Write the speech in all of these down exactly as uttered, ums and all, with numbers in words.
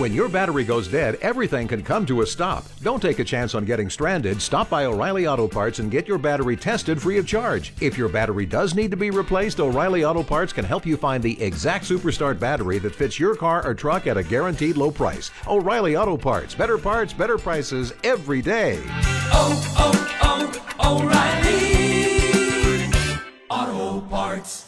When your battery goes dead, everything can come to a stop. Don't take a chance on getting stranded. Stop by O'Reilly Auto Parts and get your battery tested free of charge. If your battery does need to be replaced, O'Reilly Auto Parts can help you find the exact Superstart battery that fits your car or truck at a guaranteed low price. O'Reilly Auto Parts. Better parts, better prices every day. Oh, oh, oh, O'Reilly Auto Parts.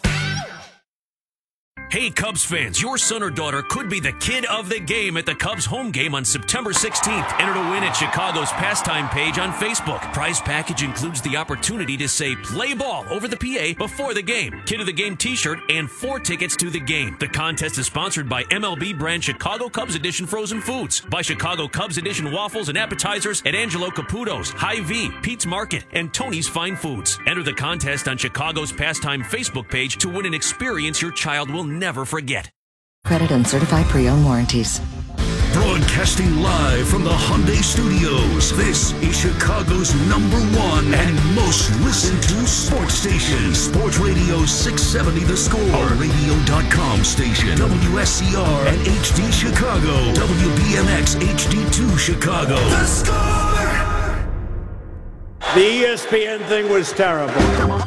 Hey, Cubs fans, your son or daughter could be the kid of the game at the Cubs home game on September sixteenth. Enter to win at Chicago's pastime page on Facebook. Prize package includes the opportunity to say play ball over the P A before the game, kid of the game t-shirt, and four tickets to the game. The contest is sponsored by M L B brand Chicago Cubs Edition Frozen Foods, by Chicago Cubs Edition waffles and appetizers at Angelo Caputo's, Hy-Vee, Pete's Market, and Tony's Fine Foods. Enter the contest on Chicago's pastime Facebook page to win an experience your child will never never forget. Credit and certified pre-owned warranties. Broadcasting live from the Hyundai Studios, this is Chicago's number one and most listened to sports station. Sports Radio six seventy The Score, a radio dot com station. W S C R and H D Chicago. W B M X H D two Chicago. The Score! The E S P N thing was terrible.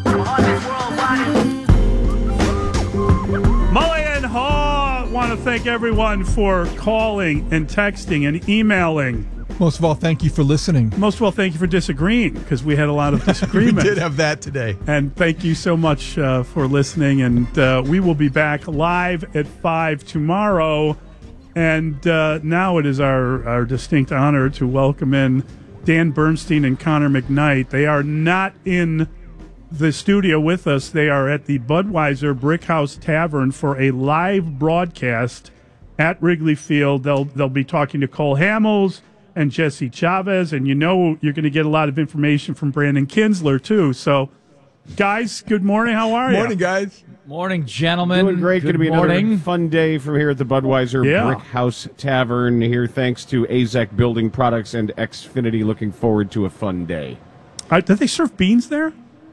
Mully and Haw want to thank everyone for calling and texting and emailing. Most of all, thank you for listening. Most of all, thank you for disagreeing, because we had a lot of disagreement. We did have that today. And thank you so much uh, for listening. And uh, we will be back live at five tomorrow. And uh, now it is our, our distinct honor to welcome in Dan Bernstein and Connor McKnight. They are not in the studio with us. They are at the Budweiser Brickhouse Tavern for a live broadcast at Wrigley Field. They'll they'll be talking to Cole Hamels and Jesse Chavez, and you know you're going to get a lot of information from Brandon Kinsler too. So, guys, good morning. How are you? Morning, guys. Morning, gentlemen. Doing great. Going to be morning. another fun day from here at the Budweiser Yeah. Brickhouse Tavern here, thanks to A Z E C Building Products and Xfinity. Looking forward to a fun day. Uh, do they serve beans there?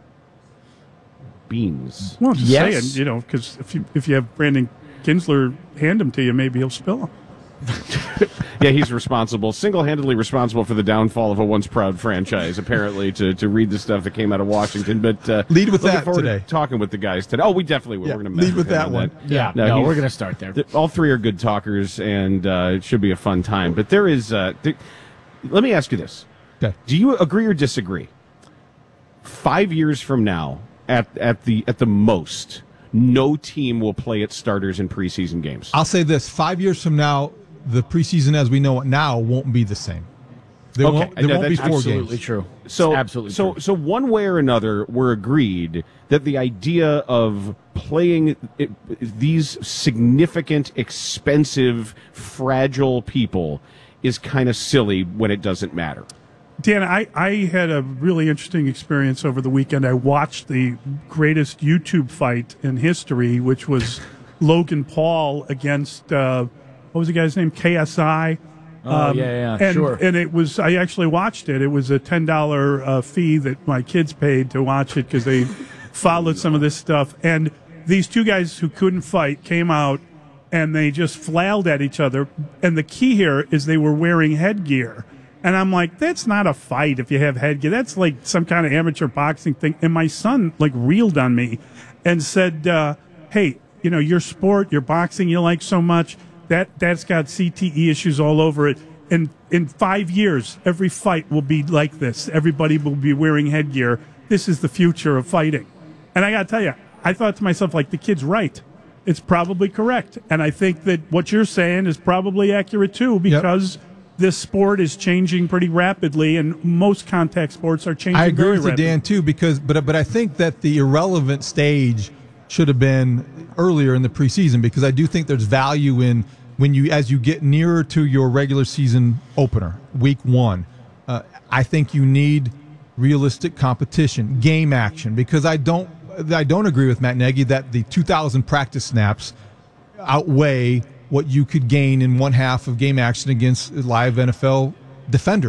Beans. Well, I'm just Yes. saying, you know, because if you if you have Brandon Kinsler hand them to you, maybe he'll spill them. Yeah, he's responsible, single-handedly responsible for the downfall of a once proud franchise, apparently, to, to read the stuff that came out of Washington. But uh, Lead with looking that forward today. To talking with the guys today. Oh, we definitely will. Yeah, We're going lead with that one. Yeah, No, no, he's- we're going to start there. Th- All three are good talkers, and uh, it should be a fun time. But there is. Uh, th- let me ask you this: Okay. Do you agree or disagree? Five years from now, at at the at the most, no team will play its starters in preseason games. I'll say this. Five years from now, the preseason as we know it now won't be the same. There Okay, won't, there that- won't be that's four Absolutely games. true. So absolutely so true. so one way or another, we're agreed that the idea of playing it, these significant, expensive, fragile people is kind of silly when it doesn't matter. Dan, I, I had a really interesting experience over the weekend. I watched the greatest YouTube fight in history, which was Logan Paul against, uh, what was the guy's name? K S I. Oh, yeah, yeah, and, sure. And it was, I actually watched it. It was a ten dollars uh, fee that my kids paid to watch it because they followed some of this stuff. And these two guys who couldn't fight came out and they just flailed at each other. And the key here is they were wearing headgear. And I'm like, that's not a fight if you have headgear. That's like some kind of amateur boxing thing. And my son, like, reeled on me and said, uh, hey, you know, your sport, your boxing you like so much, that, that's got C T E issues all over it. And in five years, every fight will be like this. Everybody will be wearing headgear. This is the future of fighting. And I got to tell you, I thought to myself, like, the kid's right. It's probably correct. And I think that what you're saying is probably accurate, too, because – this sport is changing pretty rapidly, and most contact sports are changing I agree very with you, rapidly. Dan, too, because but but I think that the irrelevant stage should have been earlier in the preseason, because I do think there's value in when you as you get nearer to your regular season opener, week one. Uh, I think you need realistic competition, game action, because I don't I don't agree with Matt Nagy that the two thousand practice snaps outweigh what you could gain in one half of game action against live N F L defenders.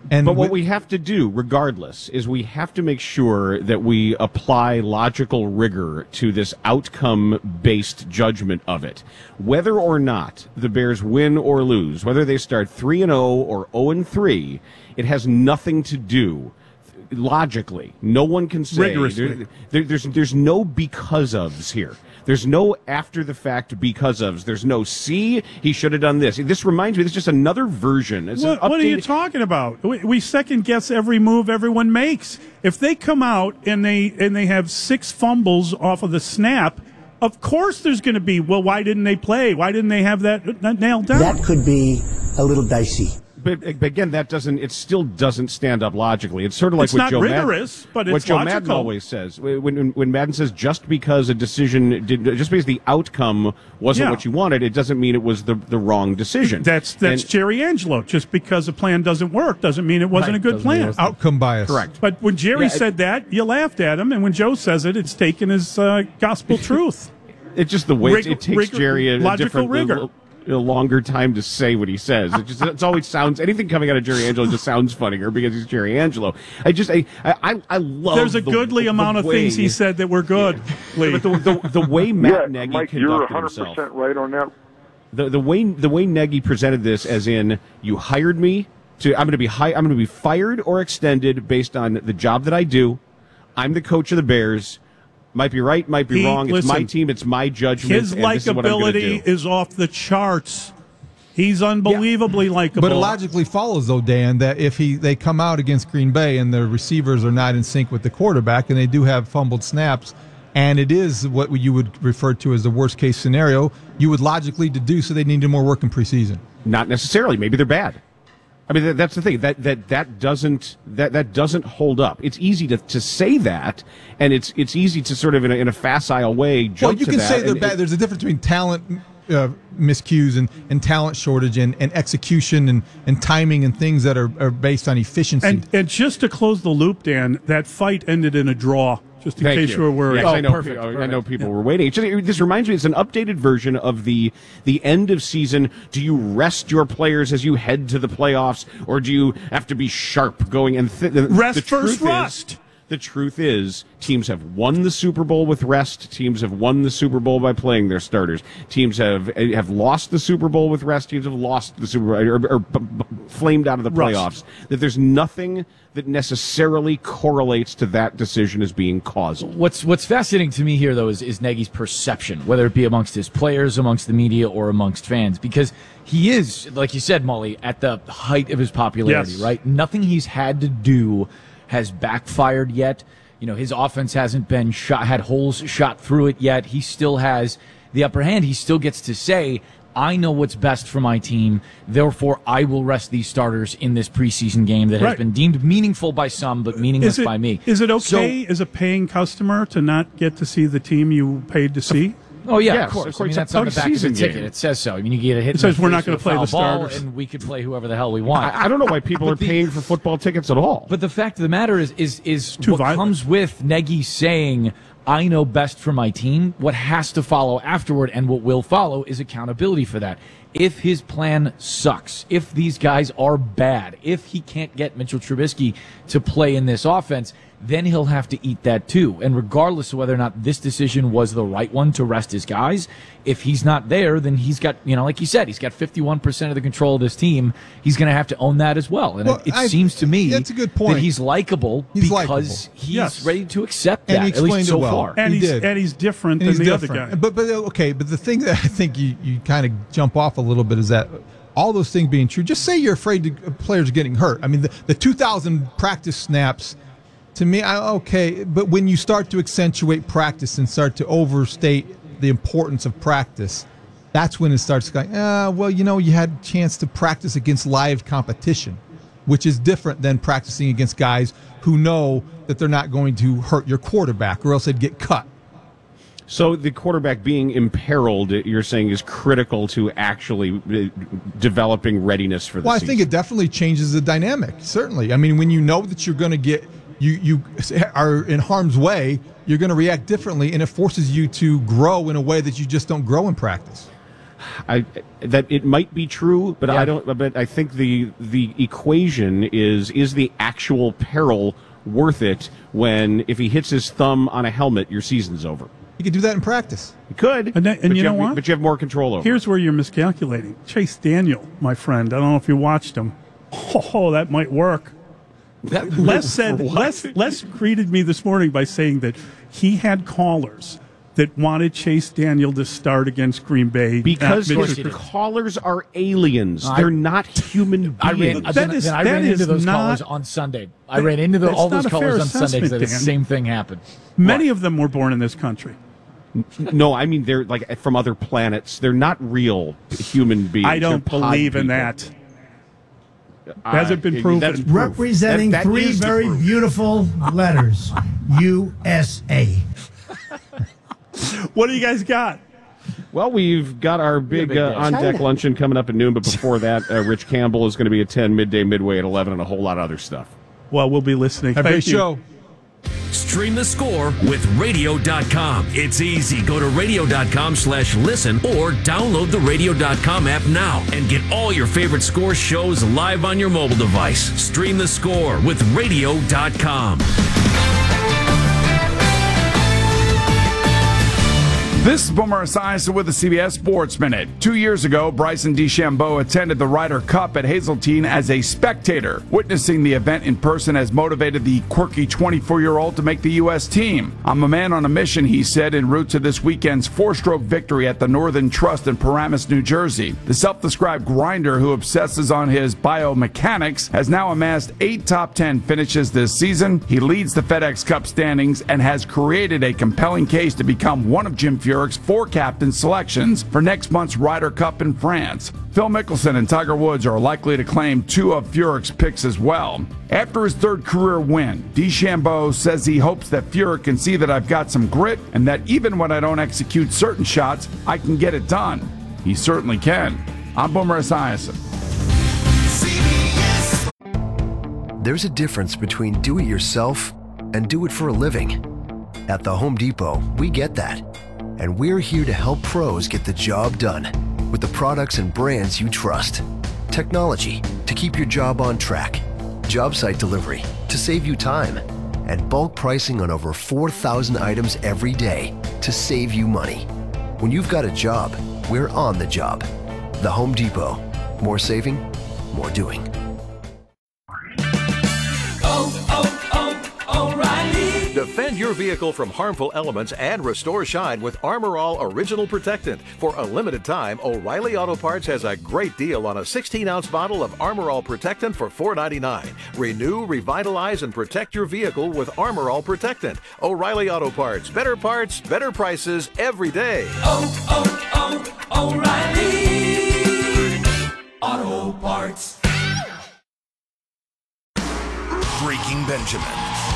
And but what we, we have to do, regardless, is we have to make sure that we apply logical rigor to this outcome-based judgment of it. Whether or not the Bears win or lose, whether they start three and oh or oh and three, it has nothing to do logically. No one can say rigorously. There, there, there's there's no because ofs here. There's no after the fact because ofs. There's no see he should have done this. This reminds me. This is just another version. It's What, an what are you updated- talking about? We, we second guess every move everyone makes. If they come out and they and they have six fumbles off of the snap, of course there's going to be, well, why didn't they play? Why didn't they have that, that nailed down? That could be a little dicey. But, but again, that doesn't. It still doesn't stand up logically. It's sort of like It's what not Joe rigorous, Madden, but it's what Joe logical. Madden always says. When, when when Madden says just because a decision did, just because the outcome wasn't Yeah. what you wanted, it doesn't mean it was the the wrong decision. That's that's And- Jerry Angelo. Just because a plan doesn't work doesn't mean it wasn't Right, a good doesn't mean it plan. was- outcome bias. correct. But when Jerry Yeah, it- said that, you laughed at him, and when Joe says it, it's taken as uh, gospel truth. It's just the way Rig- it, it takes rigor- Jerry a, a logical different, rigor. a, a longer time to say what he says. It just it's always sounds anything coming out of Jerry Angelo just sounds funnier because he's Jerry Angelo. I just I I, I love. There's a the, goodly the amount of way, things he said that were good. Lee. But the, the, the way Matt yeah, Nagy Mike, you're conducted one hundred himself. percent right on that. The the way the way Nagy presented this, as in you hired me to, I'm going to be hi, I'm going to be fired or extended based on the job that I do. I'm the coach of the Bears. Might be right, might be He- wrong. It's my listen, team. It's my judgment. His and this is what I'm gonna likability do. is off the charts. He's unbelievably likable. But it logically follows, though, Dan, that if he they come out against Green Bay and the receivers are not in sync with the quarterback and they do have fumbled snaps, and it is what you would refer to as the worst case scenario, you would logically deduce that they needed more work in preseason. Not necessarily. Maybe they're bad. I mean, that, that's the thing. That that that doesn't that that doesn't hold up. It's easy to, to say that, and it's it's easy to sort of in a, in a facile way jump Well, you to can that, say they're and bad. it- There's a difference between talent uh, miscues and, and talent shortage and, and execution and, and timing and things that are, are based on efficiency. and and just to close the loop, Dan, that fight ended in a draw. Just in Thank case you. you were worried. Yes, I know. perfect, I perfect. know people were waiting. It's just- this reminds me. It's an updated version of the the end of season. Do you rest your players as you head to the playoffs, or do you have to be sharp going and th- the, Rest the first, truth is- rust. The truth is, teams have won the Super Bowl with rest. Teams have won the Super Bowl by playing their starters. Teams have have lost the Super Bowl with rest. Teams have lost the Super Bowl or, or, or b- b- flamed out of the Rust. playoffs. That there's nothing that necessarily correlates to that decision as being causal. What's what's fascinating to me here, though, is, is Nagy's perception, whether it be amongst his players, amongst the media, or amongst fans, because he is, like you said, Molly, at the height of his popularity, Yes. right? Nothing he's had to do has backfired yet. You know, his offense hasn't been shot, had holes shot through it yet. He still has the upper hand. He still gets to say, I know what's best for my team, therefore I will rest these starters in this preseason game that has Right. been deemed meaningful by some, but meaningless Is it, by me. is it So- okay as a paying customer to not get to see the team you paid to see? Oh yeah, Yes, of course. of course. I mean, It's that's a on the back of the season ticket. game. It says so. I mean, you get a hit. It says we're not going to play the ball, starters. and we could play whoever the hell we want. I, I don't know why people are But the- paying for football tickets at all. But the fact of the matter is, is, is too what violent. comes with Nagy saying, I know best for my team. What has to follow afterward and what will follow is accountability for that. If his plan sucks, if these guys are bad, if he can't get Mitchell Trubisky to play in this offense, then he'll have to eat that too. And regardless of whether or not this decision was the right one to rest his guys, if he's not there, then he's got, you know, like you said, he's got fifty-one percent of the control of this team. He's going to have to own that as well. And Well, it, it I- seems to me that's a good point. that he's likable He's because likable. he's Yes. ready to accept And that, he at least explained so it well. far. And He he's did. and he's different And than he's the different. other guy. But but okay, but the thing that I think you, you kind of jump off a little bit is that all those things being true, just say you're afraid to, players are getting hurt. I mean, the, the two thousand practice snaps, to me, I, okay, but when you start to accentuate practice and start to overstate the importance of practice, that's when it starts going, ah, well, you know, you had a chance to practice against live competition, which is different than practicing against guys who know that they're not going to hurt your quarterback or else they'd get cut. So the quarterback being imperiled, you're saying, is critical to actually uh, developing readiness for the Well, I season. think it definitely changes the dynamic. Certainly, I mean, when you know that you're going to get you you are in harm's way, you're going to react differently, and it forces you to grow in a way that you just don't grow in practice. I that it might be true, but Yeah. I don't. But I think the the equation is is the actual peril worth it when if he hits his thumb on a helmet, your season's over. You could do that in practice. You could, And, that, and but you know have, what? But you have more control over. Here's where you're miscalculating. Chase Daniel, my friend. I don't know if you watched him. Oh, that might work. That, Les said Les, Les greeted me this morning by saying that he had callers that wanted Chase Daniel to start against Green Bay because at his Mitchell. callers are aliens. I- They're not human beings. I ran, That then, is- then I that ran is into those not- callers on Sunday. I ran into the, that's all not those a fair callers on Sunday because the assessment, Dan. same thing happened. Many of them were born in this country. No, I mean they're like from other planets. They're not real human beings. I don't They're pod believe in people. that. Hasn't been Uh, proven. that's proof. Representing That- that three is the very proof. beautiful letters, U S A. What do you guys got? Well, we've got our big, big uh, day. on-deck luncheon coming up at noon, but before that, uh, Rich Campbell is going to be at ten, midday, midway at eleven, and a whole lot of other stuff. Well, we'll be listening. Have a Thank great you. show. Stream the score with radio dot com. It's easy. Go to radio dot com slash listen or download the radio dot com app now and get all your favorite score shows live on your mobile device. Stream the score with radio dot com. This is Boomer Esiason with the C B S Sports Minute. Two years ago, Bryson DeChambeau attended the Ryder Cup at Hazeltine as a spectator. Witnessing the event in person has motivated the quirky twenty-four-year-old to make the U S team. I'm a man on a mission, he said, en route to this weekend's four-stroke victory at the Northern Trust in Paramus, New Jersey. The self-described grinder who obsesses on his biomechanics has now amassed eight top ten finishes this season. He leads the FedEx Cup standings and has created a compelling case to become one of Jim Furyk's four captain selections for next month's Ryder Cup in France. Phil Mickelson and Tiger Woods are likely to claim two of Furyk's picks as well. After his third career win, DeChambeau says he hopes that Furyk can see that I've got some grit and that even when I don't execute certain shots, I can get it done. He certainly can. I'm Boomer Esiason. There's a difference between do it yourself and do it for a living. At the Home Depot, we get that. And we're here to help pros get the job done with the products and brands you trust. Technology to keep your job on track. Job site delivery to save you time. And bulk pricing on over four thousand items every day to save you money. When you've got a job, we're on the job. The Home Depot. More saving, more doing. oh, oh, oh, O'Reilly. Defend your vehicle from harmful elements and restore shine with Armor All Original Protectant. For a limited time, O'Reilly Auto Parts has a great deal on a sixteen ounce bottle of Armor All Protectant for four ninety-nine. Renew, revitalize, and protect your vehicle with Armor All Protectant. O'Reilly Auto Parts. Better parts, better prices every day. Oh, oh, oh, O'Reilly. Auto Parts. Breaking Benjamin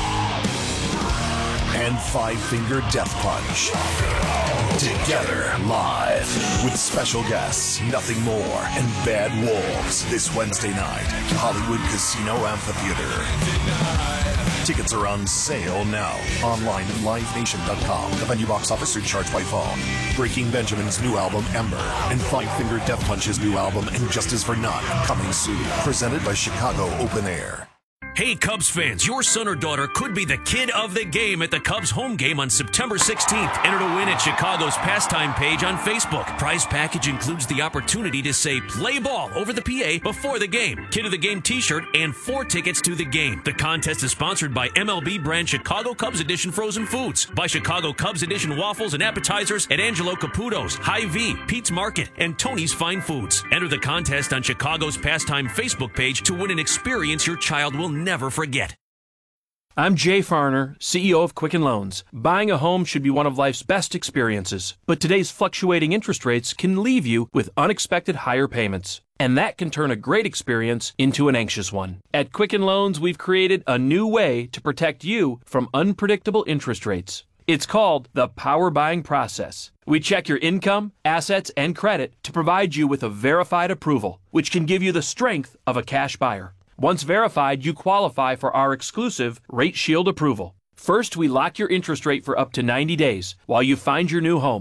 and Five Finger Death Punch. Together live with special guests, Nothing More and Bad Wolves this Wednesday night, Hollywood Casino Amphitheater. Tickets are on sale now. Online at live nation dot com. The venue box office surcharged by phone. Breaking Benjamin's new album, Ember, and Five Finger Death Punch's new album, And Justice for None, coming soon. Presented by Chicago Open Air. Hey, Cubs fans, your son or daughter could be the kid of the game at the Cubs home game on September sixteenth. Enter to win at Chicago's pastime page on Facebook. Prize package includes the opportunity to say play ball over the P A before the game, kid of the game t-shirt, and four tickets to the game. The contest is sponsored by M L B brand Chicago Cubs Edition Frozen Foods, by Chicago Cubs Edition waffles and appetizers at Angelo Caputo's, Hy-Vee, Pete's Market, and Tony's Fine Foods. Enter the contest on Chicago's pastime Facebook page to win an experience your child will never never forget. I'm Jay Farner, C E O of Quicken Loans. Buying a home should be one of life's best experiences, but today's fluctuating interest rates can leave you with unexpected higher payments, and that can turn a great experience into an anxious one. At Quicken Loans, we've created a new way to protect you from unpredictable interest rates. It's called the Power Buying Process. We check your income, assets, and credit to provide you with a verified approval, which can give you the strength of a cash buyer. Once verified, you qualify for our exclusive Rate Shield approval. First, we lock your interest rate for up to ninety days while you find your new home.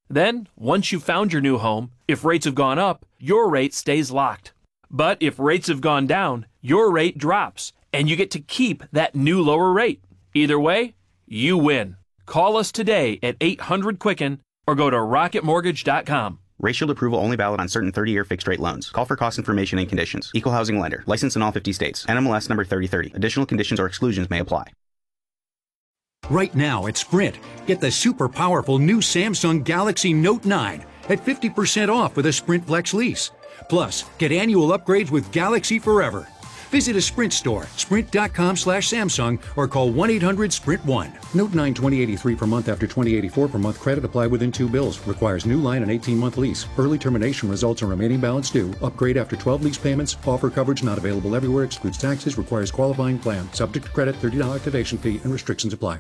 Then, once you've found your new home, if rates have gone up, your rate stays locked. But if rates have gone down, your rate drops, and you get to keep that new lower rate. Either way, you win. Call us today at eight hundred Quicken or go to rocket mortgage dot com. Rate Shield approval only valid on certain thirty-year fixed-rate loans. Call for cost information and conditions. Equal housing lender. Licensed in all fifty states. N M L S number thirty thirty. Additional conditions or exclusions may apply. Right now at Sprint, get the super powerful new Samsung Galaxy Note nine at fifty percent off with a Sprint Flex lease. Plus, get annual upgrades with Galaxy Forever. Visit a Sprint store, sprint.com slash Samsung, or call one eight hundred sprint one. Note nine twenty eighty-three per month after twenty eighty-four per month credit applied within two bills. Requires new line and eighteen-month lease. Early termination results in remaining balance due. Upgrade after twelve lease payments. Offer coverage not available everywhere. Excludes taxes. Requires qualifying plan. Subject to credit. thirty dollars activation fee and restrictions apply.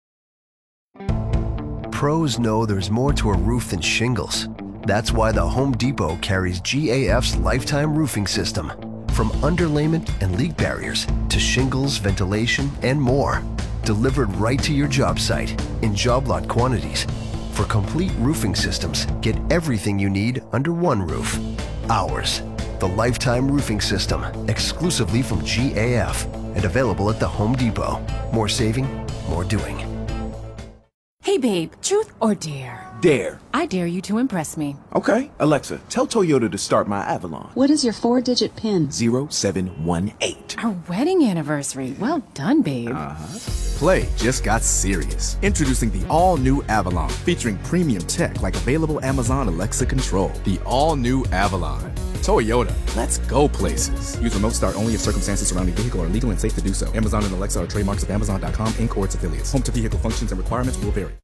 Pros know there's more to a roof than shingles. That's why the Home Depot carries G A F's Lifetime Roofing System. From underlayment and leak barriers to shingles, ventilation, and more. Delivered right to your job site in job lot quantities. For complete roofing systems, get everything you need under one roof. Ours, the Lifetime Roofing System, exclusively from G A F and available at the Home Depot. More saving, more doing. Hey babe, truth or dare? Dare. I dare you to impress me. Okay, Alexa, tell Toyota to start my Avalon. What is your four-digit PIN? zero seven one eight. Our wedding anniversary. Well done, babe. Uh-huh. Play just got serious. Introducing the all-new Avalon, featuring premium tech like available Amazon Alexa control. The all-new Avalon. Toyota, let's go places. Use remote start only if circumstances surrounding the vehicle are legal and safe to do so. Amazon and Alexa are trademarks of Amazon dot com, Incorporated or its affiliates. Home to vehicle functions and requirements will vary.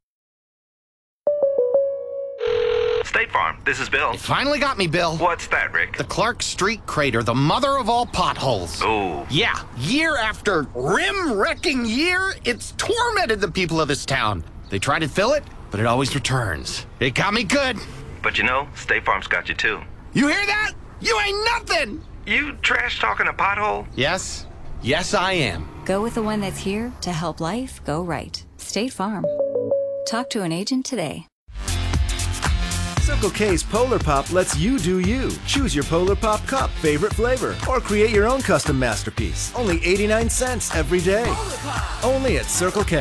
State Farm, this is Bill. You finally got me, Bill. What's that, Rick? The Clark Street Crater, the mother of all potholes. Oh. Yeah, year after rim-wrecking year, it's tormented the people of this town. They try to fill it, but it always returns. It got me good. But you know, State Farm's got you too. You hear that? You ain't nothing! You trash talking a pothole? Yes. Yes, I am. Go with the one that's here to help life go right. State Farm. Talk to an agent today. Circle K's Polar Pop lets you do you. Choose your Polar Pop cup favorite flavor or create your own custom masterpiece. Only eighty-nine cents every day. Only at Circle K.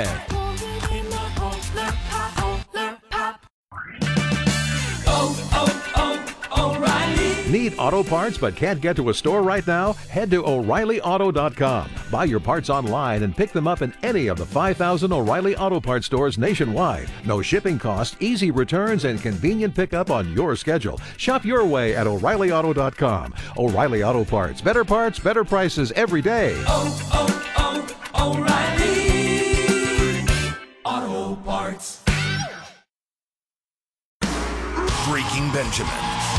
Oh, oh, oh, O'Reilly. Need auto parts but can't get to a store right now? Head to O'Reilly Auto dot com. Buy your parts online and pick them up in any of the five thousand O'Reilly Auto Parts stores nationwide. No shipping cost, easy returns, and convenient pickup on your schedule. Shop your way at O'Reilly Auto dot com. O'Reilly Auto Parts. Better parts, better prices every day. Oh, oh, oh, O'Reilly Auto Parts. Breaking Benjamin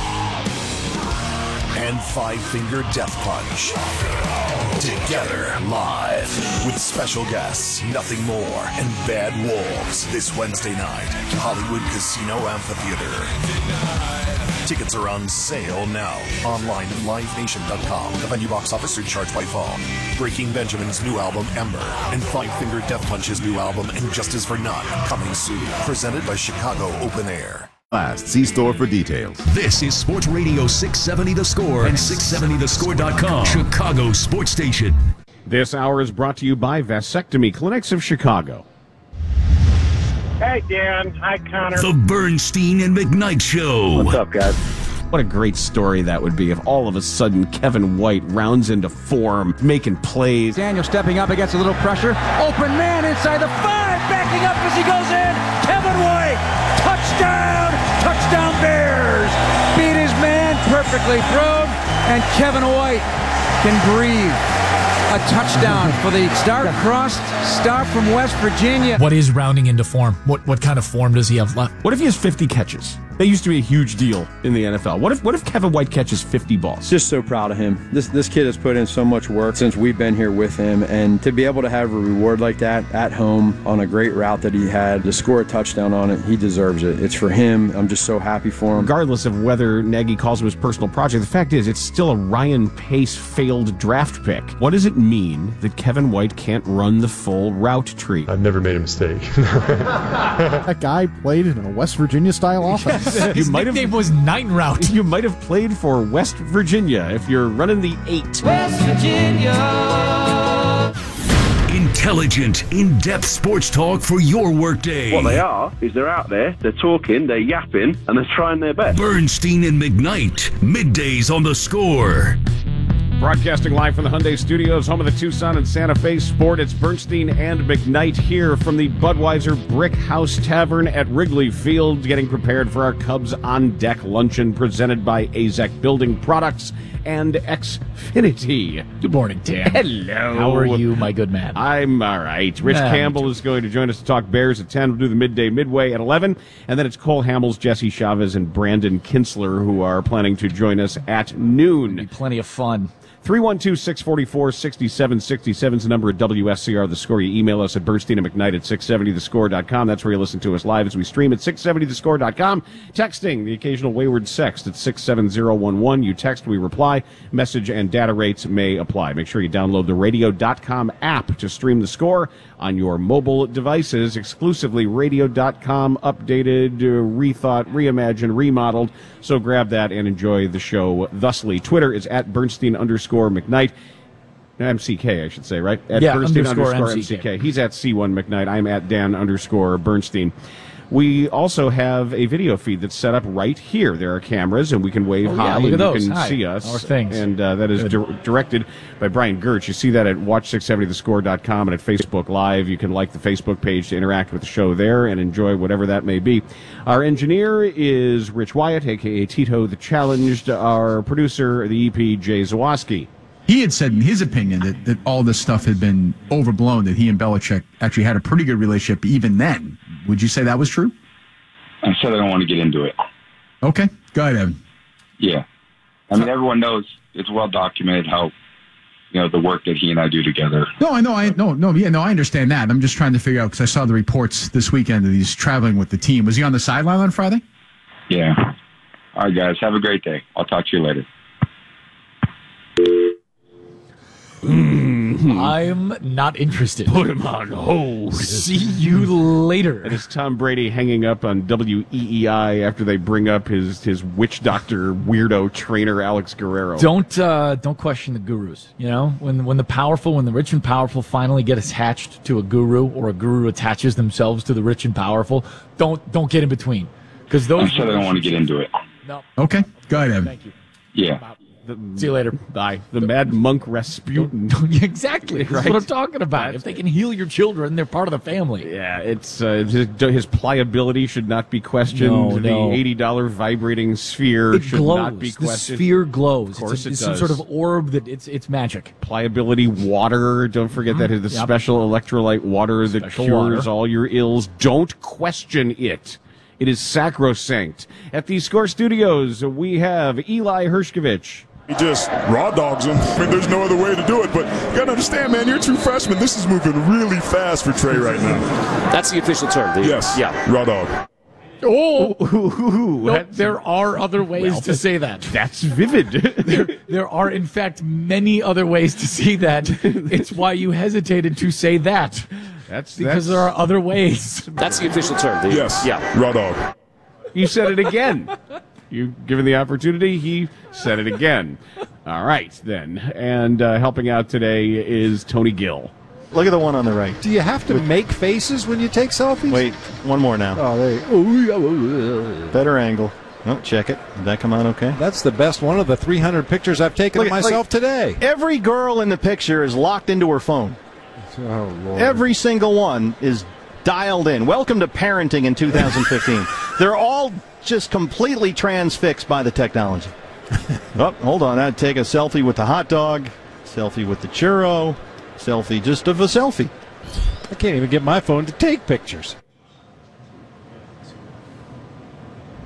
and Five Finger Death Punch. Together live with special guests Nothing More and Bad Wolves this Wednesday night, Hollywood Casino Amphitheater. Tickets are on sale now. Online at live nation dot com. The venue box office surcharged by phone. Breaking Benjamin's new album Ember and Five Finger Death Punch's new album And Justice for None coming soon. Presented by Chicago Open Air. Last, see store for details. This is Sports Radio six seventy The Score and six seventy the score dot com, Chicago Sports Station. This hour is brought to you by Vasectomy Clinics of Chicago. Hey, Dan. Hi, Connor. The Bernstein and McKnight Show. What's up, guys? What a great story that would be if all of a sudden Kevin White rounds into form, making plays. Daniel stepping up against a little pressure. Open man inside the five, backing up as he goes in. Kevin White, touchdown, touchdown Bears. Beat his man perfectly thrown, and Kevin White can breathe. A touchdown for the star-crossed star from West Virginia. What is rounding into form? What what kind of form does he have left? What if he has fifty catches? They used to be a huge deal in the N F L. What if what if Kevin White catches fifty balls? Just so proud of him. This this kid has put in so much work since we've been here with him, and to be able to have a reward like that at home on a great route that he had, to score a touchdown on it, he deserves it. It's for him. I'm just so happy for him. Regardless of whether Nagy calls him his personal project, the fact is it's still a Ryan Pace failed draft pick. What does it mean that Kevin White can't run the full route tree? I've never made a mistake. That guy played in a West Virginia-style offense. His you might nickname have, was Nine Route. You might have played for West Virginia if you're running the eight. West Virginia. Intelligent, in-depth sports talk for your workday. What they are is they're out there, they're talking, they're yapping, and they're trying their best. Bernstein and McKnight, middays on The Score. Broadcasting live from the Hyundai Studios, home of the Tucson and Santa Fe Sport. It's Bernstein and McKnight here from the Budweiser Brick House Tavern at Wrigley Field, getting prepared for our Cubs on Deck luncheon presented by A Z E C Building Products and Xfinity. Good morning, Dan. Hello. How are you, my good man? I'm all right. Rich Ah, Campbell is going to join us to talk Bears at ten. We'll do the midday midway at eleven. And then it's Cole Hamels, Jesse Chavez, and Brandon Kinsler who are planning to join us at noon. Be plenty of fun. three one two, six four four, six seven six seven is the number at W S C R The Score. You email us at Bernstein and McKnight at six seventy the score dot com. That's where you listen to us live as we stream at six seventy the score dot com. Texting, the occasional wayward sext at six seven zero one one. You text, we reply. Message and data rates may apply. Make sure you download the radio dot com app to stream The Score on your mobile devices. Exclusively radio dot com, updated, uh, rethought, reimagined, remodeled. So grab that and enjoy the show thusly. Twitter is at Bernstein underscore McKnight. M C K, I should say, right? At Yeah, Bernstein underscore underscore M C K. M C K. He's at C one McKnight. I'm at Dan underscore Bernstein. We also have a video feed that's set up right here. There are cameras, and we can wave Oh, hi, yeah, look and at those. you can Hi. see us. Our things. And uh, that is di- directed by Brian Gertz. You see that at watch six seventy the score dot com and at Facebook Live. You can like the Facebook page to interact with the show there and enjoy whatever that may be. Our engineer is Rich Wyatt, a k a. Tito the Challenged. Our producer, the E P, Jay Zawoski. He had said in his opinion that, that all this stuff had been overblown, that he and Belichick actually had a pretty good relationship even then. Would you say that was true? I said I don't want to get into it. Okay. Go ahead, Evan. Yeah. I mean, everyone knows it's well documented how, you know, the work that he and I do together. No, I know. I no, no, yeah, no. I understand that. I'm just trying to figure out because I saw the reports this weekend that he's traveling with the team. Was he on the sideline on Friday? Yeah. All right, guys. Have a great day. I'll talk to you later. I'm not interested. Put him on hold. See you later. It is Tom Brady hanging up on W E E I after they bring up his, his witch doctor weirdo trainer Alex Guerrero. Don't uh, don't question the gurus. You know, when when the powerful, when the rich and powerful finally get attached to a guru, or a guru attaches themselves to the rich and powerful, don't don't get in between, because those. I said I don't want to get into it. No. Okay. Go ahead, Evan. Thank you. Yeah. The, See you later. Bye. The Mad Monk Rasputin. Exactly. That's Right. what I'm talking about. If they can heal your children, they're part of the family. Yeah, it's uh, his, his pliability should not be questioned. No, the no. eighty dollars vibrating sphere It should glows. not be The questioned. sphere glows. Of course it's, a, it it's does. some sort of orb that it's it's magic. Pliability water. Don't forget that is the Yep. special electrolyte water that Special cures water. all your ills. Don't question it. It is sacrosanct. At the Score Studios, we have Eli Hershkovich. He just raw dogs him. I mean, there's no other way to do it. But you got to understand, man, you're a true freshman. This is moving really fast for Trey right now. That's the official term. The, Yes. Yeah. Raw dog. Oh, Ooh, nope, there are other ways well, to say that. That's vivid. there, there are, in fact, many other ways to say that. It's why you hesitated to say that. That's because that's, there are other ways. That's the official term. The, Yes. Yeah. Raw dog. You said it again. You given the opportunity, he said it again. All right, then. And uh, helping out today is Tony Gill. Look at the one on the right. Do you have to make faces when you take selfies? Wait, one more now. Oh, there you Better angle. Oh, check it. Did that come out okay? That's the best one of the three hundred pictures I've taken Look of at- myself like, today. Every girl in the picture is locked into her phone. Oh, Lord. Every single one is dialed in. Welcome to parenting in two thousand fifteen. They're all just completely transfixed by the technology. Oh, hold on. I'd take a selfie with the hot dog, selfie with the churro, selfie just of a selfie. I can't even get my phone to take pictures.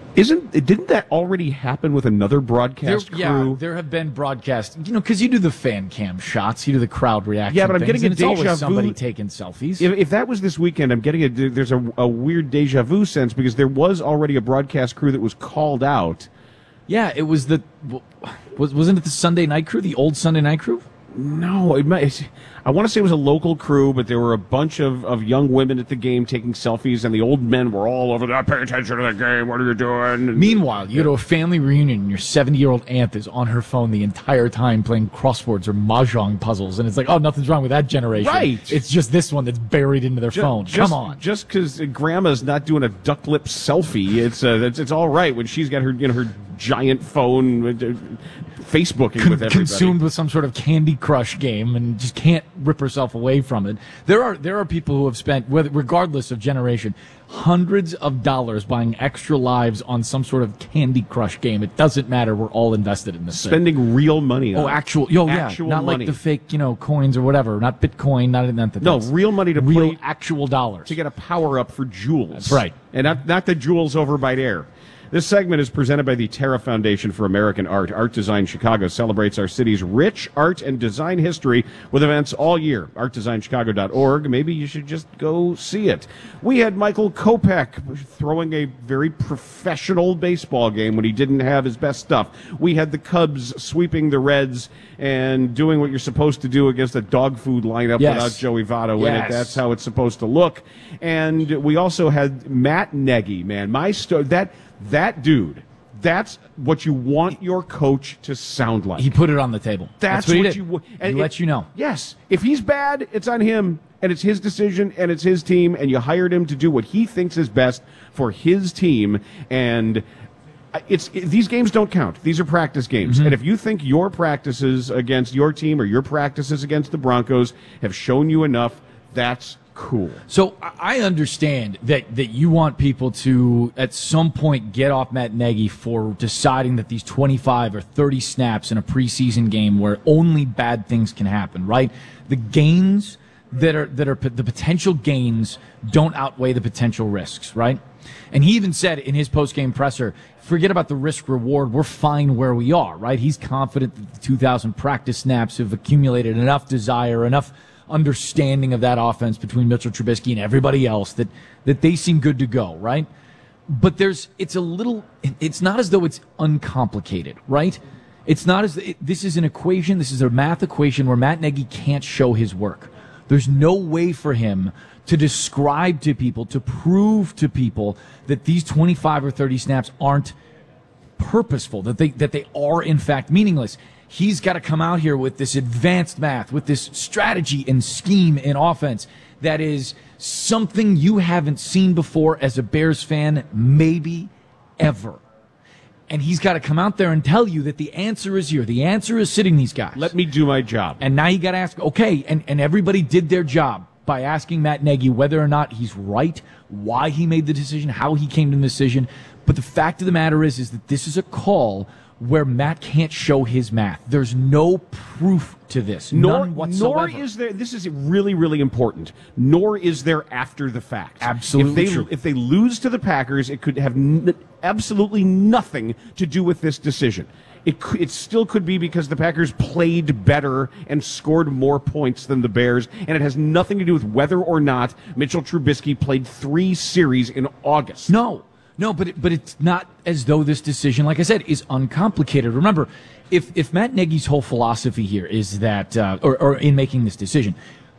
Isn't didn't that already happen with another broadcast There, yeah, crew? there have been broadcast, you know, because you do the fan cam shots, you do the crowd reaction. Yeah, but I'm things, getting a and it's deja always vu. somebody taking selfies. If, if that was this weekend, I'm getting a there's a, a weird deja vu sense because there was already a broadcast crew that was called out. Yeah, it was the was wasn't it the Sunday night crew, the old Sunday night crew? No, it might, I want to say it was a local crew, but there were a bunch of, of young women at the game taking selfies, and the old men were all over that. Pay attention to the game. What are you doing? And, Meanwhile, you go to a family reunion, and your seventy-year-old aunt is on her phone the entire time playing crosswords or mahjong puzzles, and it's like, oh, nothing's wrong with that generation. Right. It's just this one that's buried into their Ju- phone. Just, Come on. Just because Grandma's not doing a duck lip selfie, it's, uh, it's it's all right when she's got her you know her giant phone uh, Facebooking Con- with everybody. Consumed with some sort of Candy Crush game and just can't rip herself away from it. There are there are people who have spent, whether, regardless of generation, hundreds of dollars buying extra lives on some sort of Candy Crush game. It doesn't matter. We're all invested in this. Spending thing. real money on Oh, it. actual. Oh, yeah. Actual Not money. like the fake, you know, coins or whatever. Not Bitcoin. Not that. No, real money to real play, actual dollars to get a power up for jewels. That's right. And not, not the jewels over by air. This segment is presented by the Terra Foundation for American Art. Art Design Chicago celebrates our city's rich art and design history with events all year. art design chicago dot org. Maybe you should just go see it. We had Michael Kopech throwing a very professional baseball game when he didn't have his best stuff. We had the Cubs sweeping the Reds and doing what you're supposed to do against a dog food lineup Yes. without Joey Votto in Yes. it. That's how it's supposed to look. And we also had Matt Nagy, man. My sto- that That dude, that's what you want your coach to sound like. He put it on the table. That's, That's what he what did. you want. He lets you know. Yes. If he's bad, it's on him, and it's his decision, and it's his team, and you hired him to do what he thinks is best for his team, and it's it, these games don't count. These are practice games. Mm-hmm. And if you think your practices against your team or your practices against the Broncos have shown you enough, that's cool. So I understand that, that you want people to, at some point, get off Matt Nagy for deciding that these twenty-five or thirty snaps in a preseason game where only bad things can happen, right? The gains that are that are the potential gains don't outweigh the potential risks, right? And he even said in his post-game presser, forget about the risk-reward. We're fine where we are, right? He's confident that the two thousand practice snaps have accumulated enough desire, enough understanding of that offense between Mitchell Trubisky and everybody else that, that they seem good to go, right? But there's, it's a little, it's not as though it's uncomplicated, right? It's not as, it, this is an equation, this is a math equation where Matt Nagy can't show his work. There's no way for him to describe to people, to prove to people that these twenty-five or thirty snaps aren't purposeful, that they, that they are in fact meaningless. He's got to come out here with this advanced math, with this strategy and scheme in offense that is something you haven't seen before as a Bears fan, maybe ever. And he's got to come out there and tell you that the answer is here. The answer is sitting these guys. Let me do my job. And now you got to ask, okay, and, and everybody did their job by asking Matt Nagy whether or not he's right, why he made the decision, how he came to the decision. But the fact of the matter is, is that this is a call where Matt can't show his math. There's no proof to this, Nor, none whatsoever. nor is there, this is really, really important, nor is there after the fact. Absolutely if they, true. If they lose to the Packers, it could have n- absolutely nothing to do with this decision. It, could, it still could be because the Packers played better and scored more points than the Bears, and it has nothing to do with whether or not Mitchell Trubisky played three series in August. No. No, but it, but it's not as though this decision, like I said, is uncomplicated. Remember, if if Matt Nagy's whole philosophy here is that, uh, or, or in making this decision,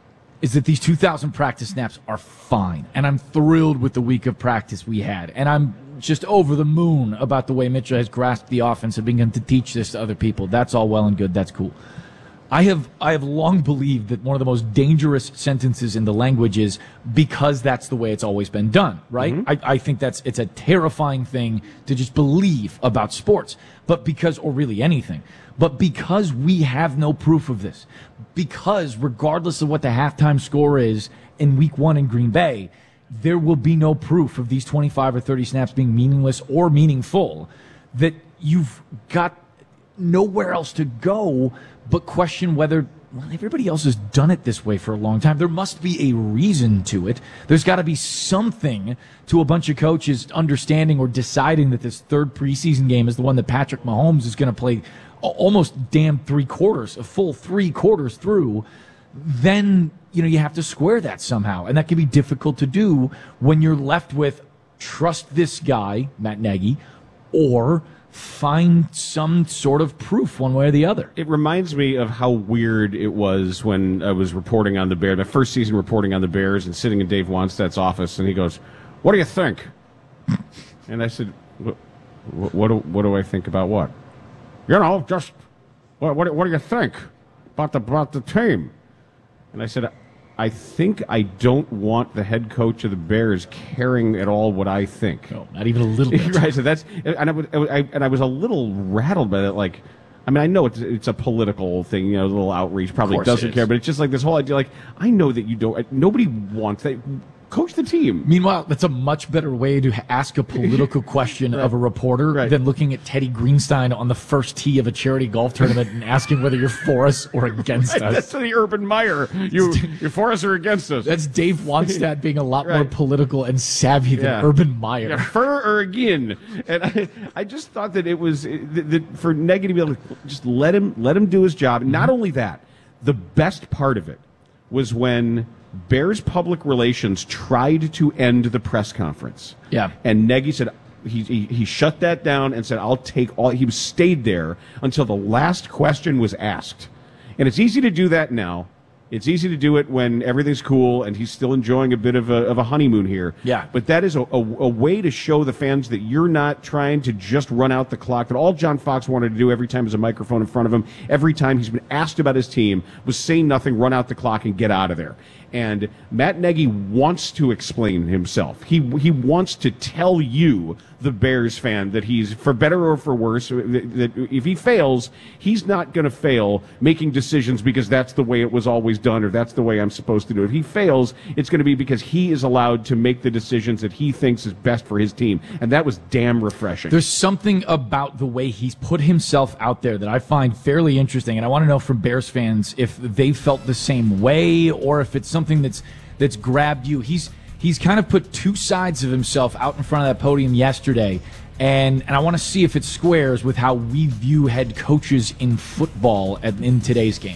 is that these two thousand practice snaps are fine, and I'm thrilled with the week of practice we had, and I'm just over the moon about the way Mitchell has grasped the offense and begun to teach this to other people. That's all well and good. That's cool. I have I have long believed that one of the most dangerous sentences in the language is because that's the way it's always been done, right? Mm-hmm. I, I think that's it's a terrifying thing to just believe about sports, but because, or really anything, but because we have no proof of this, because regardless of what the halftime score is in week one in Green Bay, there will be no proof of these twenty-five or thirty snaps being meaningless or meaningful, that you've got nowhere else to go but question whether well, everybody else has done it this way for a long time. There must be a reason to it. There's got to be something to a bunch of coaches understanding or deciding that this third preseason game is the one that Patrick Mahomes is going to play almost damn three quarters, a full three quarters through. Then, you know, you have to square that somehow. And that can be difficult to do when you're left with trust this guy, Matt Nagy, or find some sort of proof one way or the other. It reminds me of how weird it was when I was reporting on the Bears, my first season reporting on the Bears, and sitting in Dave Wanstadt's office, and he goes, "What do you think?" And I said, "What, what, do, what do I think about what?" "You know, just what, what, what do you think about the about the team?" And I said, I think I don't want the head coach of the Bears caring at all what I think. No, not even a little bit. Right, so that's, and I, would, I, and I was a little rattled by that. Like, I mean, I know it's it's a political thing, you know, a little outreach, probably doesn't care, but it's just like this whole idea. Like, I know that you don't. Nobody wants that. Coach the team. Meanwhile, that's a much better way to ask a political question right. of a reporter right. than looking at Teddy Greenstein on the first tee of a charity golf tournament and asking whether you're for us or against right, us. That's the Urban Meyer. You, you're for us or against us. That's Dave Wanstadt being a lot right. more political and savvy than yeah. Urban Meyer. Yeah, for or again. And I, I just thought that it was that, that for Nagy to be able to just let him let him do his job. And not only that, the best part of it was when Bears public relations tried to end the press conference. Yeah. And Nagy said he, he he shut that down and said, I'll take all. He stayed there until the last question was asked. And it's easy to do that now. It's easy to do it when everything's cool and he's still enjoying a bit of a, of a honeymoon here. Yeah. But that is a, a, a way to show the fans that you're not trying to just run out the clock, that all John Fox wanted to do every time there's a microphone in front of him, every time he's been asked about his team, was say nothing, run out the clock, and get out of there. And Matt Nagy wants to explain himself. He he wants to tell you, the Bears fan, that he's, for better or for worse, that, that if he fails, he's not going to fail making decisions because that's the way it was always done or that's the way I'm supposed to do it. If he fails, it's going to be because he is allowed to make the decisions that he thinks is best for his team. And that was damn refreshing. There's something about the way he's put himself out there that I find fairly interesting, and I want to know from Bears fans if they felt the same way or if it's something that's that's grabbed you. He's he's kind of put two sides of himself out in front of that podium yesterday, and and I want to see if it squares with how we view head coaches in football at, in today's game.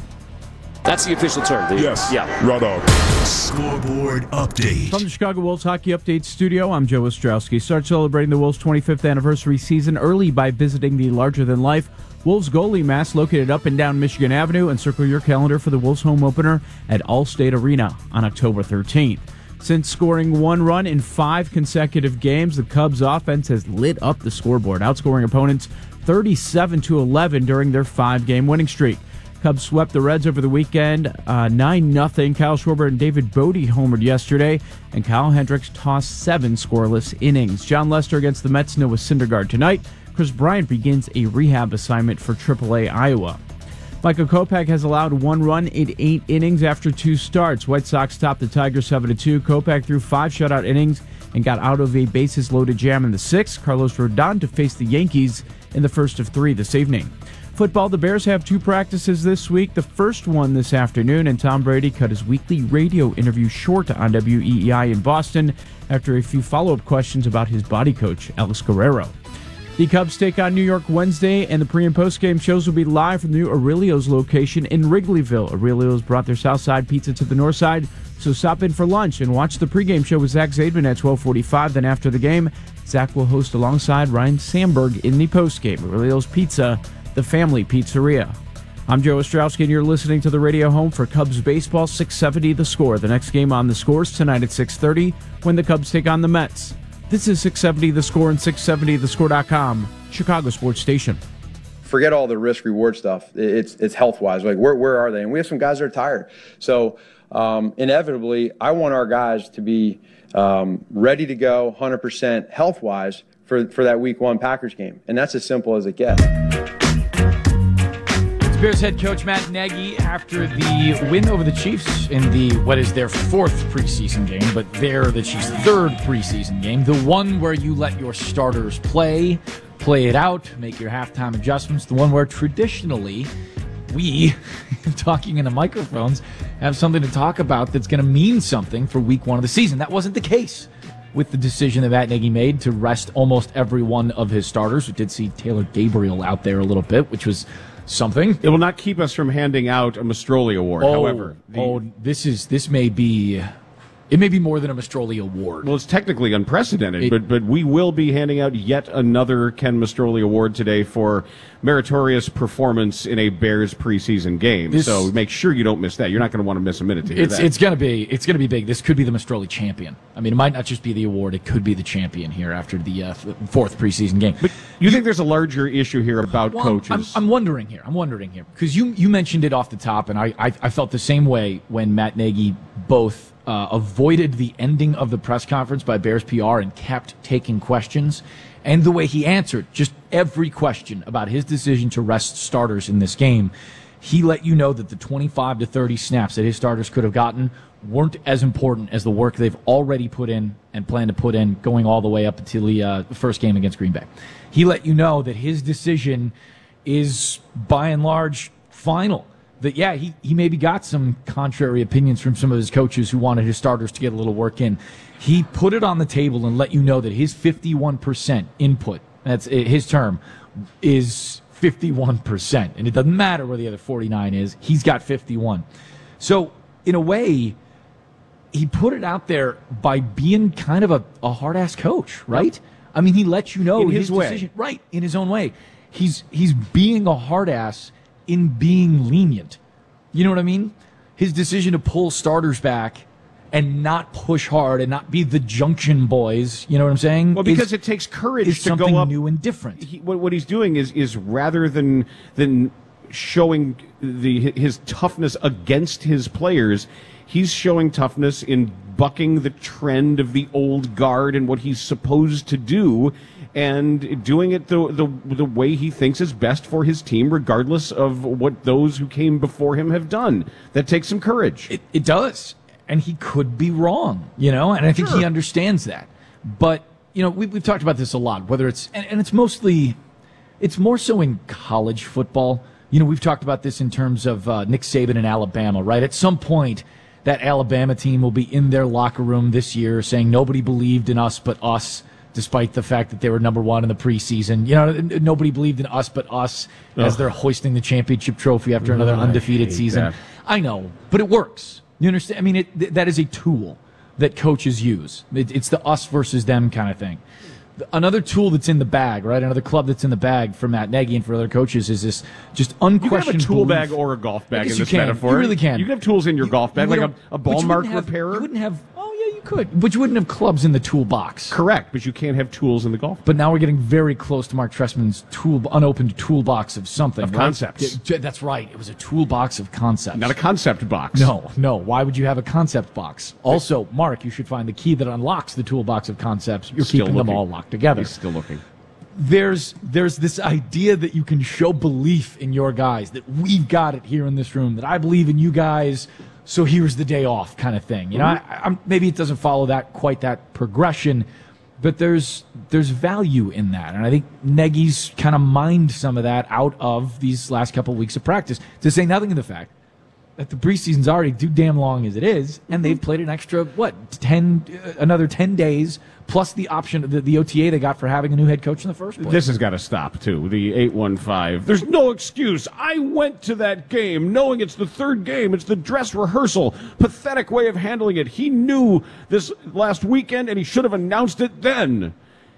That's the official term. The, yes. Yeah. Raw dog. Scoreboard update. From the Chicago Wolves Hockey Update Studio, I'm Joe Ostrowski. Start celebrating the Wolves' twenty-fifth anniversary season early by visiting the larger-than-life Wolves goalie mask located up and down Michigan Avenue, and circle your calendar for the Wolves home opener at Allstate Arena on October thirteenth. Since scoring one run in five consecutive games, the Cubs offense has lit up the scoreboard, outscoring opponents thirty-seven to eleven during their five-game winning streak. Cubs swept the Reds over the weekend, uh, nine nothing. Kyle Schwarber and David Bodie homered yesterday, and Kyle Hendricks tossed seven scoreless innings. John Lester against the Mets, Noah Syndergaard tonight. Chris Bryant begins a rehab assignment for triple A Iowa. Michael Kopech has allowed one run in eight innings after two starts. White Sox topped the Tigers seven to two. Kopech threw five shutout innings and got out of a bases-loaded jam in the sixth. Carlos Rodon to face the Yankees in the first of three this evening. Football, the Bears have two practices this week. The first one this afternoon, and Tom Brady cut his weekly radio interview short on W E E I in Boston after a few follow-up questions about his body coach, Alex Guerrero. The Cubs take on New York Wednesday, and the pre- and post-game shows will be live from the new Aurelio's location in Wrigleyville. Aurelio's brought their Southside pizza to the North Side, so stop in for lunch and watch the pregame show with Zach Zaidman at twelve forty-five. Then after the game, Zach will host alongside Ryan Sandberg in the postgame. Aurelio's Pizza, the family pizzeria. I'm Joe Ostrowski, and you're listening to the radio home for Cubs baseball, six seventy The Score. The next game on The Scores tonight at six thirty when the Cubs take on the Mets. This is six seventy The Score and six seventy the score dot com, Chicago sports station. Forget all the risk reward stuff. It's it's health wise. Like where where are they? And we have some guys that are tired. So um, inevitably, I want our guys to be um, ready to go, one hundred percent health wise for for that Week One Packers game, and that's as simple as it gets. Bears head coach Matt Nagy after the win over the Chiefs in the what is their fourth preseason game, but they're the Chiefs' third preseason game, the one where you let your starters play, play it out, make your halftime adjustments, the one where traditionally we, talking into microphones, have something to talk about that's going to mean something for week one of the season. That wasn't the case with the decision that Matt Nagy made to rest almost every one of his starters. We did see Taylor Gabriel out there a little bit, which was something. It will not keep us from handing out a Mastroli Award, Oh, however. The, oh, this is this may be... It may be more than a Mastroli Award. Well, it's technically unprecedented, It- but but we will be handing out yet another Ken Mastroli Award today for meritorious performance in a Bears preseason game. This- so make sure you don't miss that. You're not going to want to miss a minute to hear It's that. it's gonna be it's gonna be big. This could be the Mastroli champion. I mean, it might not just be the award; it could be the champion here after the uh, fourth preseason game. But you think there's a larger issue here about Well, I'm- coaches? I'm, I'm wondering here. I'm wondering here because you you mentioned it off the top, and I I, I felt the same way when Matt Nagy both uh, avoided the ending of the press conference by Bears P R and kept taking questions, and the way he answered just every question about his decision to rest starters in this game. He let you know that the twenty-five to thirty snaps that his starters could have gotten weren't as important as the work they've already put in and plan to put in going all the way up until the uh, first game against Green Bay. He let you know that his decision is by and large final. That, yeah, he, he maybe got some contrary opinions from some of his coaches who wanted his starters to get a little work in. He put it on the table and let you know that his fifty-one percent input, that's his term, is fifty-one percent. And it doesn't matter where the other forty-nine is. He's got fifty-one. So, in a way, he put it out there by being kind of a, a hard-ass coach, right? I mean, he let you know In his way. decision, right, in his own way. He's he's being a hard-ass in being lenient. You know what I mean? His decision to pull starters back and not push hard and not be the junction boys, you know what I'm saying? Well, because is, it takes courage is to something go up new and different. He, what, what he's doing is is rather than than showing the his toughness against his players, he's showing toughness in bucking the trend of the old guard and what he's supposed to do, and doing it the the the way he thinks is best for his team, regardless of what those who came before him have done. That takes some courage. It, it does. And he could be wrong, you know, and I think Sure. he understands that. But, you know, we, we've talked about this a lot, whether it's, and, and it's mostly, it's more so in college football. You know, we've talked about this in terms of uh, Nick Saban in Alabama, right? At some point, that Alabama team will be in their locker room this year saying nobody believed in us but us, despite the fact that they were number one in the preseason. You know, n- nobody believed in us but us as Ugh. they're hoisting the championship trophy after another Ugh, I undefeated hate season. that. I know, but it works. You understand? I mean, it, th- that is a tool that coaches use. It, it's the us versus them kind of thing. The- Another tool that's in the bag, right? Another club that's in the bag for Matt Nagy and for other coaches is this just You can have unquestioned a tool belief. bag or a golf bag I guess in you this can. metaphor. You really can. You can have tools in your golf bag, You like a, don't- a but ball you mark wouldn't have- repairer. You wouldn't have. Oh yeah, you could, but you wouldn't have clubs in the toolbox. Correct, but you can't have tools in the golf. But now we're getting very close to Mark Trestman's tool, unopened toolbox of something. Of right? concepts. Yeah, that's right. It was a toolbox of concepts. Not a concept box. No, no. Why would you have a concept box? Also, Mark, you should find the key that unlocks the toolbox of concepts. You're Still keeping them looking. all locked together. He's still looking. There's there's this idea that you can show belief in your guys, that we've got it here in this room, that I believe in you guys, so here's the day off kind of thing. You know, Mhm. I, I'm, maybe it doesn't follow that quite that progression, but there's there's value in that, and I think Nagy's kind of mined some of that out of these last couple of weeks of practice. To say nothing of the fact that the preseason's already too damn long as it is, and they've played an extra what ten, uh, another ten days plus the option, the, the O T A they got for having a new head coach in the first place. This has got to stop, too. The eight one five. There's no excuse. I went to that game knowing it's the third game. It's the dress rehearsal. Pathetic way of handling it. He knew this last weekend, and he should have announced it then.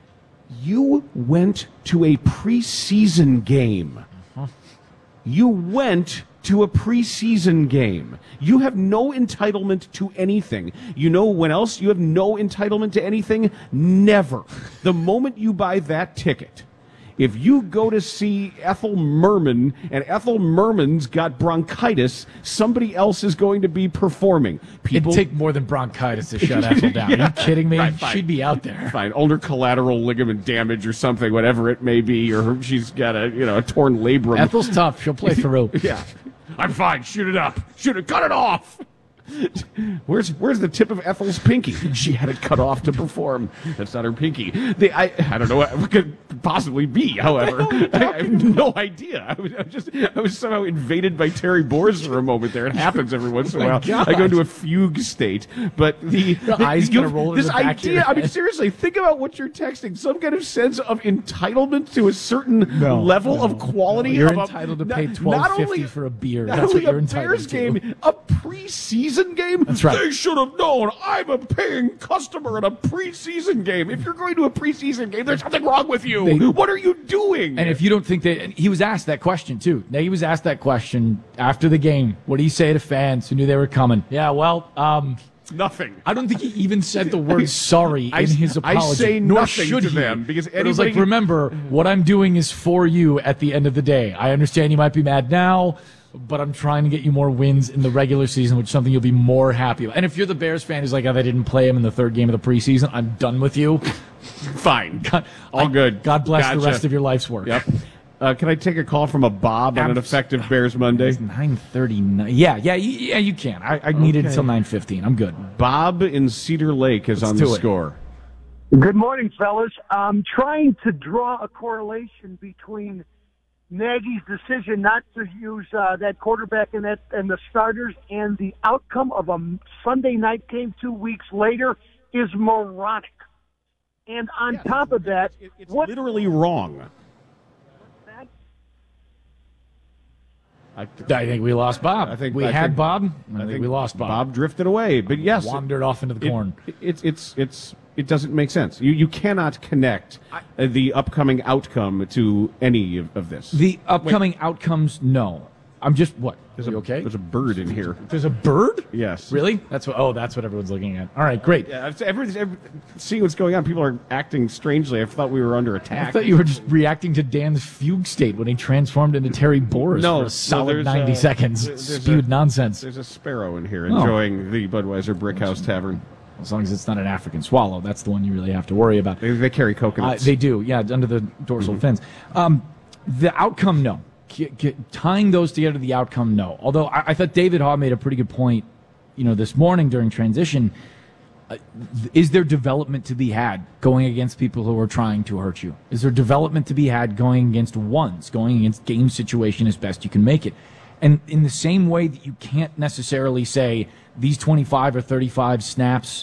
You went to a preseason game. Uh-huh. You went to a preseason game. You have no entitlement to anything. You know when else you have no entitlement to anything? Never. The moment you buy that ticket, if you go to see Ethel Merman and Ethel Merman's got bronchitis, somebody else is going to be performing. People It'd take more than bronchitis to shut Ethel down. Are you kidding me? Right, fine. She'd be out there. Fine, older collateral ligament damage or something, whatever it may be, or she's got a you know a torn labrum. Ethel's tough. She'll play through. Yeah. I'm fine. Shoot it up. Shoot it. Cut it off. Where's where's the tip of Ethel's pinky? She had it cut off to perform. That's not her pinky. The, I I don't know what it could possibly be. However, I, I have no idea. I was, I was just I was somehow invaded by Terry Bores for a moment there. It happens every once in a while. I go into a fugue state. But the, the eyes you, gonna roll this in the back of idea. your I mean, head. seriously, think about what you're texting. Some kind of sense of entitlement to a certain No, level no, of quality. You're of a, entitled to not- pay not twelve only- fifty for a beer. Not That's what only you're a Bears entitled to. game, a preseason game. That's right. They should have known. I'm a paying customer at a preseason game. If you're going to a preseason game, there's something wrong with you. They- what are you doing? And if you don't think that, and he was asked that question too. Now he was asked that question after the game. What do you say to fans who knew they were coming? Yeah, well, um, nothing. I don't think he even said the word sorry I- in his I apology. say nor nothing should to he. them, because But it was like, anybody- remember, what I'm doing is for you at the end of the day. I understand you might be mad now, but I'm trying to get you more wins in the regular season, which is something you'll be more happy about. And if you're the Bears fan who's like, oh, they didn't play him in the third game of the preseason, I'm done with you. Fine. God, All I- good. God bless Gotcha. the rest of your life's work. Yep. Uh, can I take a call from a Bob on an effective Bears Monday? nine thirty-nine. Yeah, yeah, you- yeah, you can. I, I need it Okay. until nine fifteen. I'm good. Bob in Cedar Lake is Let's on do the it. score. Good morning, fellas. I'm trying to draw a correlation between Nagy's decision not to use uh, that quarterback and that and the starters and the outcome of a Sunday night game two weeks later is moronic. And on top of that, it's what literally wrong. I, I think we lost Bob. I think we I had think- Bob. I, I think, think we lost Bob. Bob drifted away, but yes, Wandered off into the it- corn. It, it's it's it's it doesn't make sense. You you cannot connect uh, the upcoming outcome to any of, of this. The upcoming outcomes, no. I'm just what? There's Are you a, okay? There's a bird in here. There's a bird? Yes. Really? That's what. Oh, that's what everyone's looking at. All right, great. Yeah, it's- every, every, seeing what's going on, people are acting strangely. I thought we were under attack. I thought you were just reacting to Dan's fugue state when he transformed into Terry Boris No, for no, a solid there's, ninety uh, seconds. there- there's Spewed a- nonsense. There's a sparrow in here Oh. enjoying the Budweiser Brickhouse Tavern. As long as it's not an African swallow, that's the one you really have to worry about. They, they carry Uh, coconuts. they do, yeah, under the dorsal Mhm. fins. Um, the outcome, no. K- k- tying those together, the outcome, no. Although I, I thought David Haw made a pretty good point, you know, this morning during transition. Uh, th- is there development to be had going against people who are trying to hurt you? Is there development to be had going against ones, going against game situation as best you can make it? And in the same way that you can't necessarily say these twenty-five or thirty-five snaps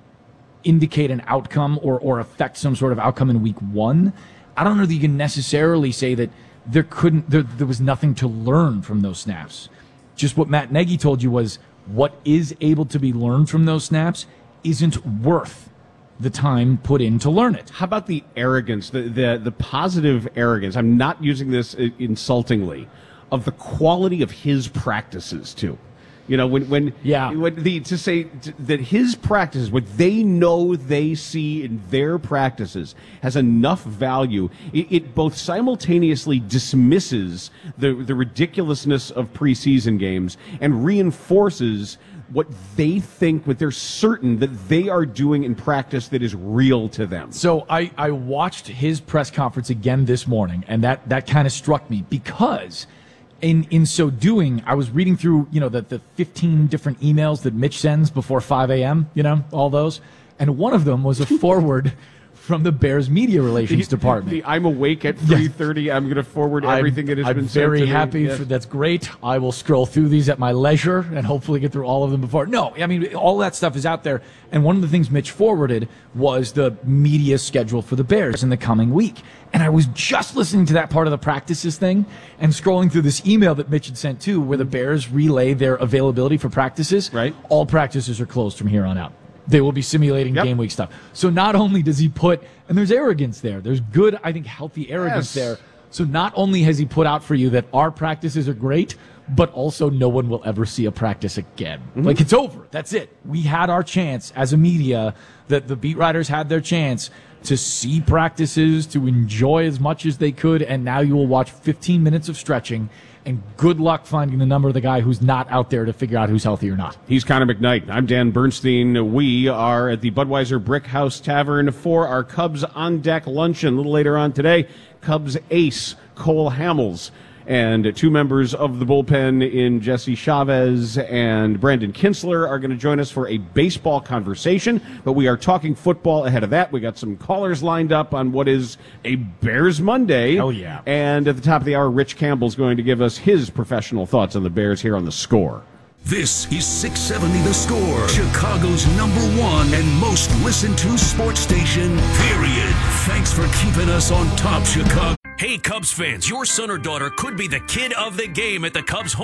indicate an outcome or, or affect some sort of outcome in week one, I don't know that you can necessarily say that there couldn't there, there was nothing to learn from those snaps. Just what Matt Nagy told you was what is able to be learned from those snaps isn't worth the time put in to learn it. How about the arrogance, the, the the positive arrogance? I'm not using this uh, insultingly, of the quality of his practices too. You know, when when yeah, when the to say t- that his practices, what they know they see in their practices, has enough value. It, it both simultaneously dismisses the the ridiculousness of preseason games and reinforces what they think, what they're certain that they are doing in practice that is real to them. So I, I watched his press conference again this morning, and that, that kind of struck me because in in so doing, I was reading through, you know, the, the fifteen different emails that Mitch sends before five a.m., you know, all those. And one of them was a forward from the Bears media relations The- department. the I'm awake at three thirty. I'm going to forward everything that has I'm been sent very to me. happy. Yes. For, that's great. I will scroll through these at my leisure and hopefully get through all of them before. No, I mean, all that stuff is out there. And one of the things Mitch forwarded was the media schedule for the Bears in the coming week. And I was just listening to that part of the practices thing and scrolling through this email that Mitch had sent too, where the Bears relay their availability for practices. Right. All practices are closed from here on out. They will be simulating game week stuff. So not only does he put, and there's arrogance there, there's good, I think, healthy arrogance Yes. there. So not only has he put out for you that our practices are great, but also no one will ever see a practice again. Mhm. Like, it's over. That's it. We had our chance as a media, that the beat writers had their chance to see practices, to enjoy as much as they could, and now you will watch fifteen minutes of stretching, and good luck finding the number of the guy who's not out there to figure out who's healthy or not. He's Connor McKnight. I'm Dan Bernstein. We are at the Budweiser Brickhouse Tavern for our Cubs on deck luncheon. A little later on today, Cubs ace Cole Hamels And two members of the bullpen in Jesse Chavez and Brandon Kinsler are going to join us for a baseball conversation. But we are talking football ahead of that. We got some callers lined up on what is a Bears Monday. Oh, yeah. And at the top of the hour, Rich Campbell's going to give us his professional thoughts on the Bears here on The Score. This is six seventy The Score, Chicago's number one and most listened to sports station, period. Thanks for keeping us on top, Chicago. Hey, Cubs fans, your son or daughter could be the kid of the game at the Cubs home